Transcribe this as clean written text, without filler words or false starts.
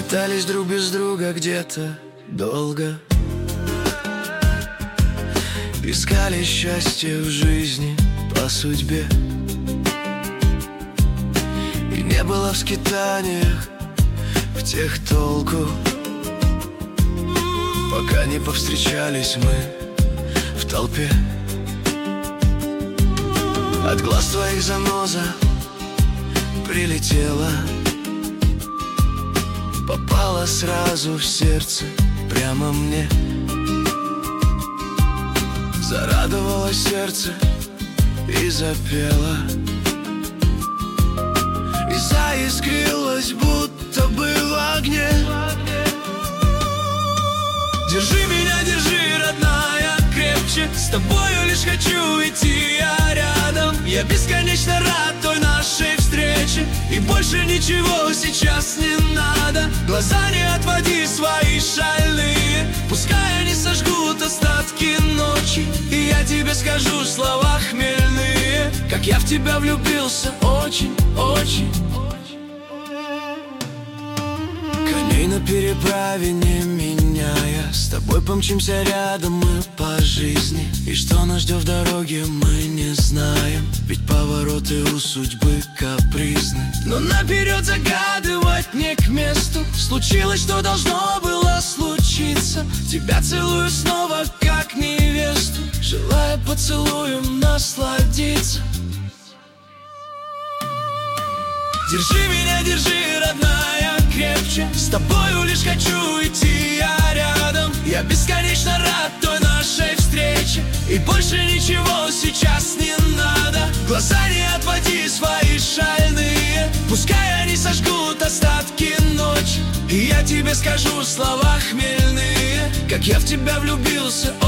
Метались друг без друга где-то долго, искали счастье в жизни по судьбе. И не было в скитаниях в тех толку, пока не повстречались мы в толпе. От глаз твоих заноза прилетела, попала сразу в сердце прямо мне. Зарадовалось сердце и запело, и заискрилось, будто бы в огне. Держи меня, держи, родная, крепче. С тобою лишь хочу идти я рядом. Я бесконечно рад той нашей встрече, и больше ничего сейчас не надо. Глаза не отводи свои шальные, пускай они сожгут остатки ночи. И я тебе скажу слова хмельные, как я в тебя влюбился очень, очень. Коней на переправе не меняя, с тобой помчимся рядом мы по жизни. И что нас ждет в дороге, мы не знаем, ведь повороты у судьбы капризны. Но наперед загадывать не к месту, случилось, что должно было случиться. Тебя целую снова, как невесту, желая поцелуем насладиться. Держи меня, держи, родная, крепче. С тобою лишь хочу идти я рядом. Я бесконечно рад той нашей встрече, и больше ничего сейчас не надо. Глаза не отводи свои шальные, пускай они сожгут остатки ночи. И я тебе скажу слова хмельные, как я в тебя влюбился